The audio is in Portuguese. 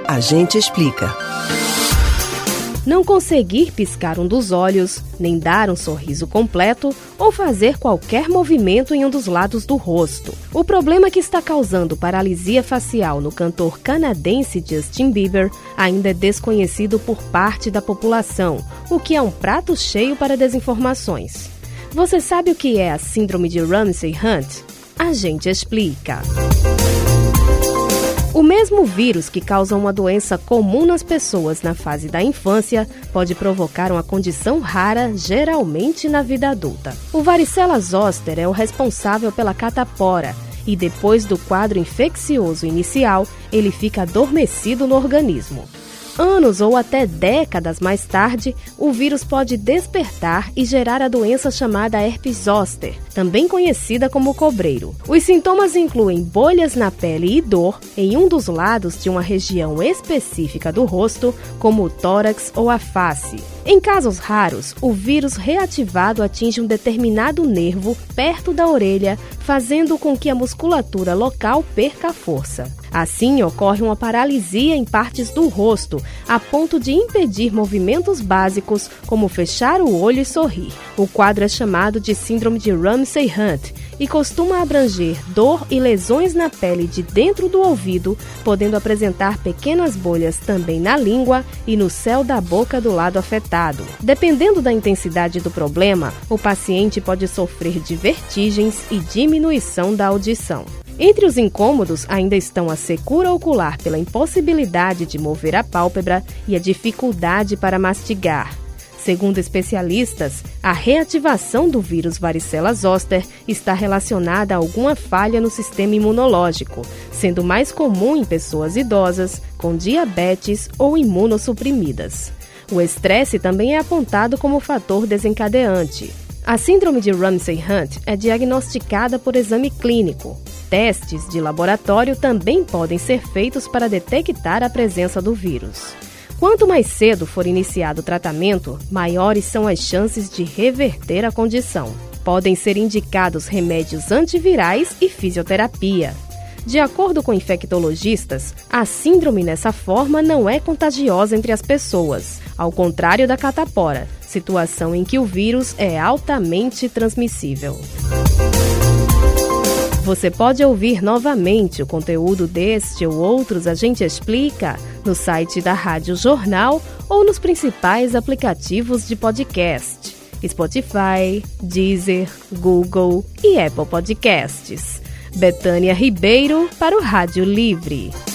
A gente explica. Não conseguir piscar um dos olhos, nem dar um sorriso completo ou fazer qualquer movimento em um dos lados do rosto. O problema que está causando paralisia facial no cantor canadense Justin Bieber ainda é desconhecido por parte da população, o que é um prato cheio para desinformações. Você sabe o que é a síndrome de Ramsay-Hunt? A gente explica. O mesmo vírus que causa uma doença comum nas pessoas na fase da infância pode provocar uma condição rara, geralmente na vida adulta. O varicela zoster é o responsável pela catapora e depois do quadro infeccioso inicial, ele fica adormecido no organismo. Anos ou até décadas mais tarde, o vírus pode despertar e gerar a doença chamada herpes zoster, também conhecida como cobreiro. Os sintomas incluem bolhas na pele e dor em um dos lados de uma região específica do rosto, como o tórax ou a face. Em casos raros, o vírus reativado atinge um determinado nervo perto da orelha, fazendo com que a musculatura local perca a força. Assim, ocorre uma paralisia em partes do rosto, a ponto de impedir movimentos básicos, como fechar o olho e sorrir. O quadro é chamado de síndrome de Ramsay-Hunt e costuma abranger dor e lesões na pele de dentro do ouvido, podendo apresentar pequenas bolhas também na língua e no céu da boca do lado afetado. Dependendo da intensidade do problema, o paciente pode sofrer de vertigens e diminuição da audição. Entre os incômodos ainda estão a secura ocular pela impossibilidade de mover a pálpebra e a dificuldade para mastigar. Segundo especialistas, a reativação do vírus varicela zoster está relacionada a alguma falha no sistema imunológico, sendo mais comum em pessoas idosas, com diabetes ou imunossuprimidas. O estresse também é apontado como fator desencadeante. A síndrome de Ramsay-Hunt é diagnosticada por exame clínico. Testes de laboratório também podem ser feitos para detectar a presença do vírus. Quanto mais cedo for iniciado o tratamento, maiores são as chances de reverter a condição. Podem ser indicados remédios antivirais e fisioterapia. De acordo com infectologistas, a síndrome nessa forma não é contagiosa entre as pessoas, ao contrário da catapora, situação em que o vírus é altamente transmissível. Você pode ouvir novamente o conteúdo deste ou outros A Gente Explica no site da Rádio Jornal ou nos principais aplicativos de podcast: Spotify, Deezer, Google e Apple Podcasts. Betânia Ribeiro para o Rádio Livre.